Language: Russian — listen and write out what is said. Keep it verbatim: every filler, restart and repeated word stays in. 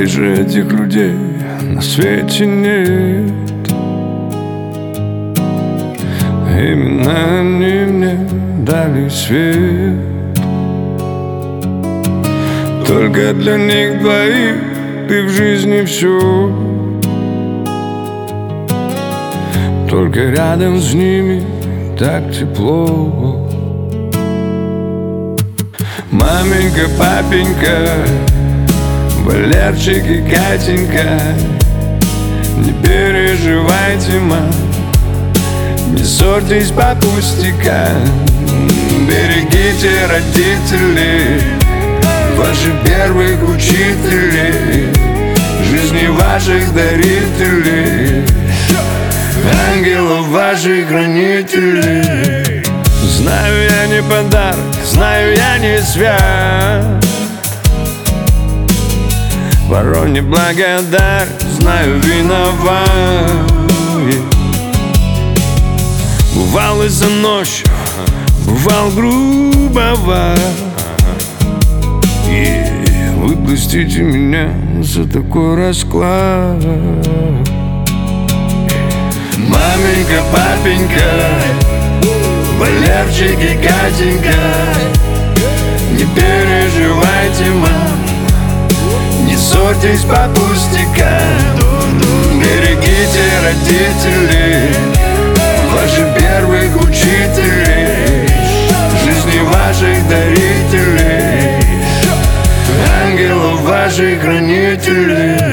Ближе этих людей на свете нет. Именно они мне дали свет. Только для них двоих ты в жизни все. Только рядом с ними так тепло. Маменька, папенька, Валерчик и Катенька, не переживайте, мам, не ссорьтесь по пустякам. Берегите родителей, ваших первых учителей, жизни ваших дарителей, ангелов ваших хранителей. Знаю, я не подарок, знаю, я не свят, порой не благодарен, знаю, виноват. Бывал и заносчив, бывал грубоват. И вы простите меня за такой расклад. Маменька, папенька, Валерчик и Катенька, не переживайте, мам, не ссорьтесь по пустякам. Берегите родителей, ваших первых учителей, жизни ваших дарителей, ангелов ваших хранителей.